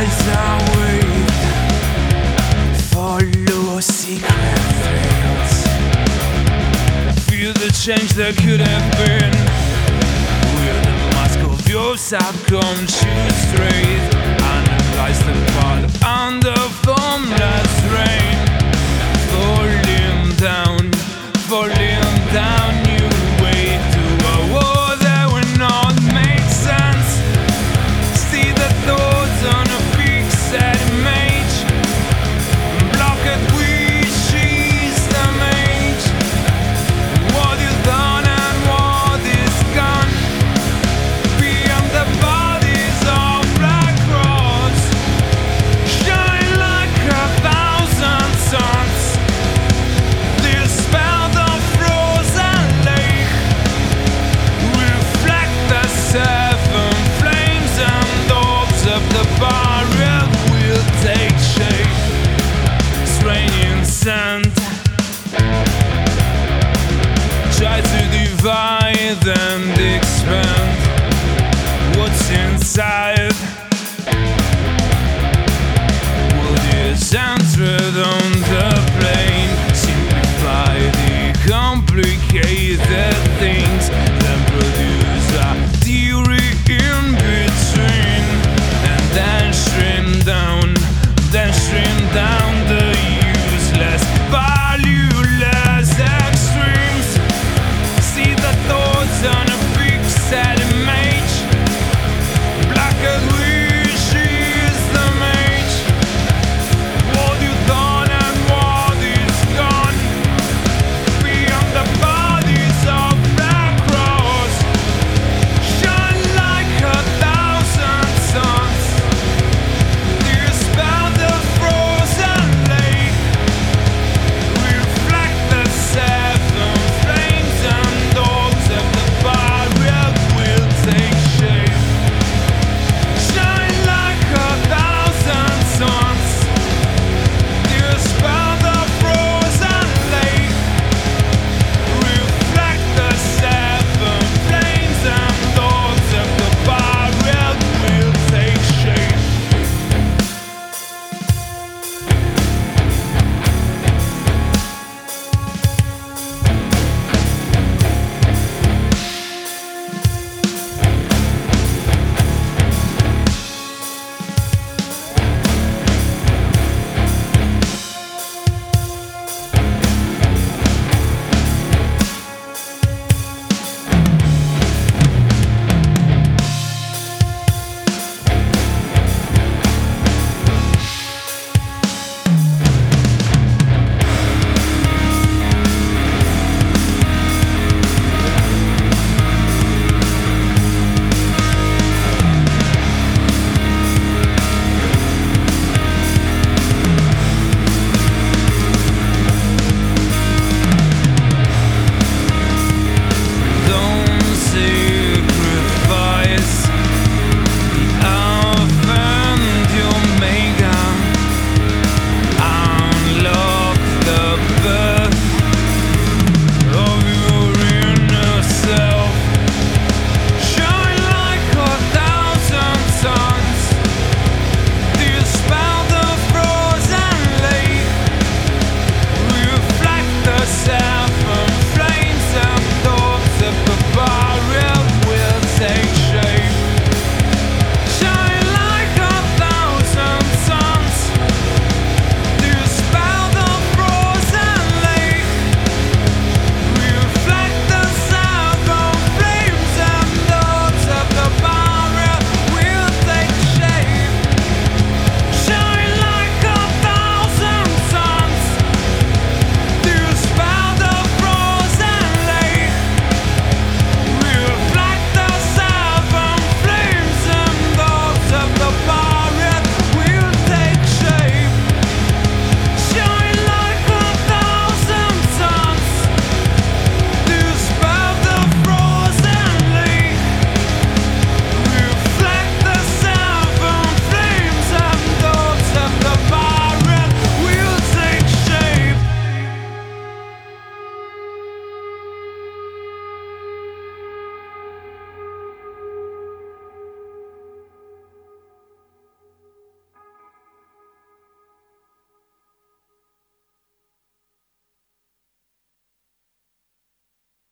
eyes are weak. Follow secret trails. Feel the change that could have been. Wear the mask of your subconscious straight. Analyze the part under formless rain. Falling down, you wait to a war that will not make sense. See the thoughts on a fixed image. Blocked wishes the mage. What is done and what is gone. Beyond the bodies of black cross. Shine like 1,000 suns. This spell of frozen lake. Reflect the 7 flames and orbs of the barrel will take shape. Straining sand. Try to divide and expand what's inside.